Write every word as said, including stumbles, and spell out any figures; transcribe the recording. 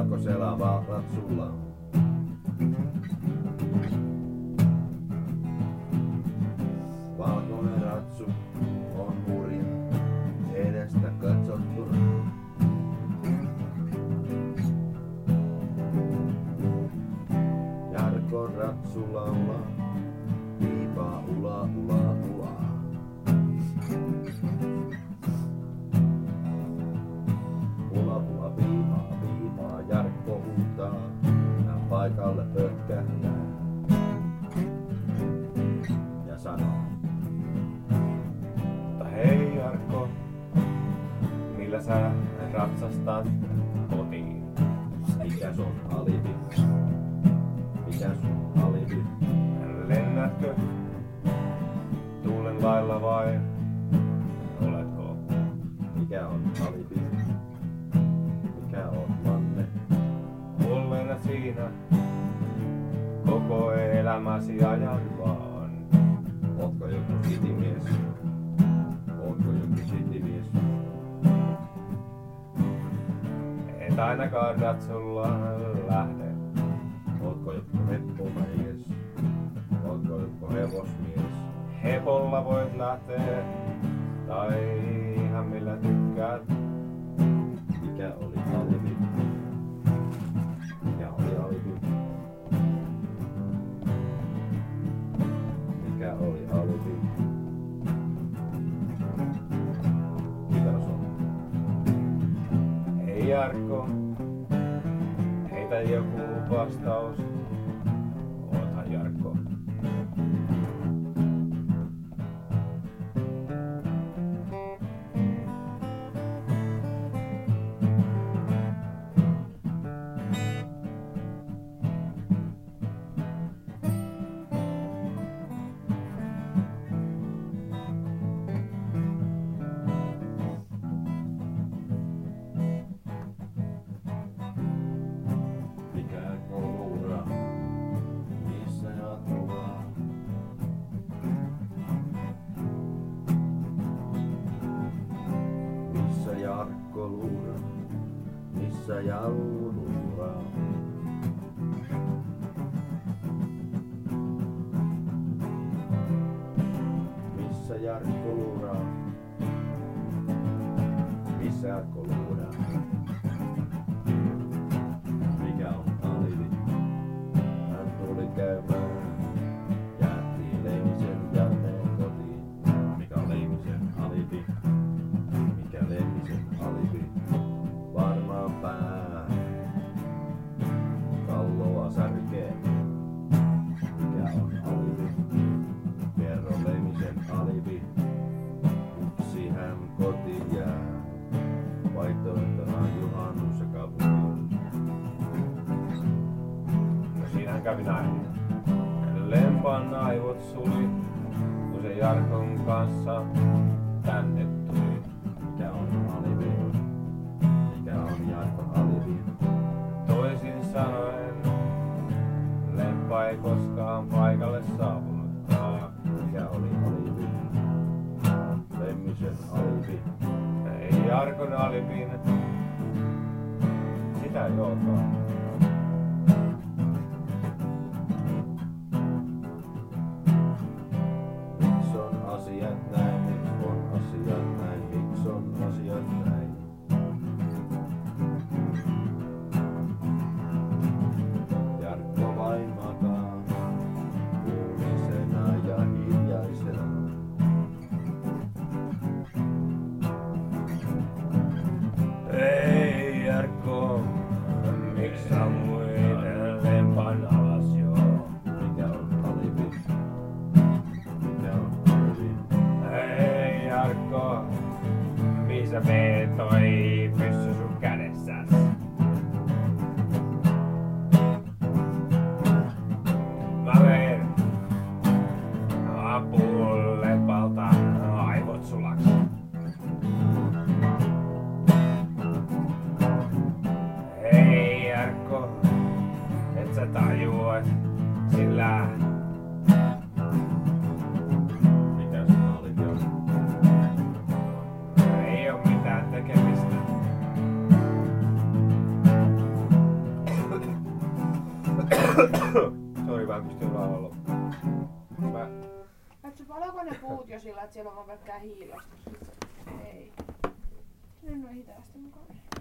valkoisella ratsulla. Valkoinen ratsu on hurja, edestä katsottuna. Jarkon ratsu laulaa, piipaa ula ula ula. Ula ula piipaa piipaa, Jarkko huutaa ja paikalle pökkähtää ja sanoo. Mutta hei Jarkko, millä sä ratsastat kotiin? Mikä sun alibi? Mikä sun alibi? Lennätkö tuulen lailla vai oletko? Mikä on alibi? Mikä on manne? Olleena siinä koko elämäsi ajan vaan. Ootko joku sitimies? Ootko joku sitimies? Et ainakaan ratsulla lähde. Ootko joku heppomies? Ootko joku hevosmies? Hepolla voit lähteä tai ihan millä tykkäät. Mikä oli alibi? Mikä oli alibi? Mikä oli alibi? Mitä on? Hei Jarkko, heitä joku vastaus. Oothan Jarkko. Jarkko luura, missä Jallu luuraa? Missä Jarkko luuraa? Missä Jarkko luuraa? Mikä on alibi? Hän tuli käymään, jätti Leimisen jälleen kotiin. Mikä on Leimisen alibi? Mikä Leimisen alibi? Varmaan pää kalloa särkee. Mikä on alibi? Kerro Leimisen alibi. Yksi hän kotiin jää. Vaihtoehtona juhannus ja kaupunki. No siinähän kävi näin. Lempan aivot suli, kun se Jarkon kanssa tänne tuli. Mikä on alibi? Mikä on Jarkon alibi? Toisin sanoen, Lemppa ei koskaan paikalle saapunutkaan. Mikä oli alibi? Lemmisen alibi. Ei Jarkon alibin, sitä ei olekaan. Miks on asiat näin? Miks on asiat näin? Miks on asiat näin? Jarkko vain makaa, kuulisena ja hiljaisena. Ei Jarkko, miksi sammuit Lempan alas jo? Mikä on alibi? Mikä on alibi? Ei Jarkko, missä meet toi pyssy sun kädessäs? Mä vein apuun Lempalta aivot sulaks. Hei Jarkko, et sä tajua, sillä Mikä sun alibi on? ei oo mitään tekemistä. Sori, mä en pysty laulaa loppuun. Mä... Katso, paloiko ne puut jo sillä, että siellä on vaan pelkkää hiilasta? Ei. Nyt on hitaasti mukaan.